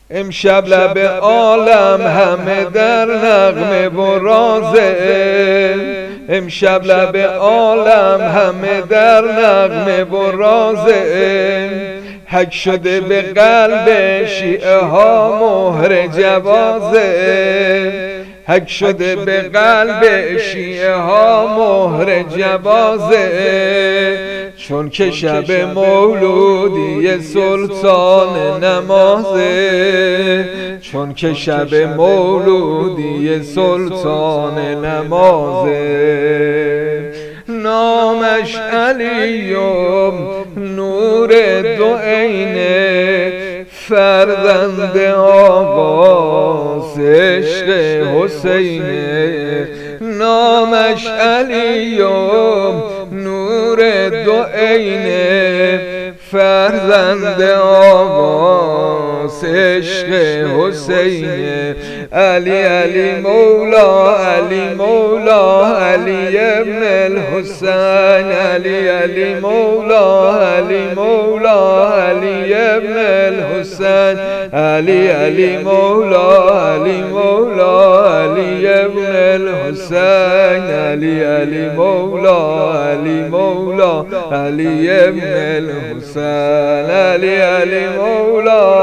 امشب لب عالم همه در نغمه و رازه، امشب لب عالم همه در نغمه و رازه. حک شده به قلب شیعه ها مهر جوازه، حک شده به قلب شیعه ها مهر جوازه. چون که شب مولودی سلطان نمازه، چون که شب مولودی سلطان نمازه. نامش علیم نور دو عینه، فرزند آغاز عشق حسینه. نامش علیم نور دو عینه، فرزند آغاز عشق حسینه. علی علی مولا علی مولا علی ابن الحسین، علی علی مولا علی مولا علی ابن الحسین، علی علی مولا علی مولا علی ابن الحسین، علی علی مولا علی مولا علی ابن الحسین، علی علی مولا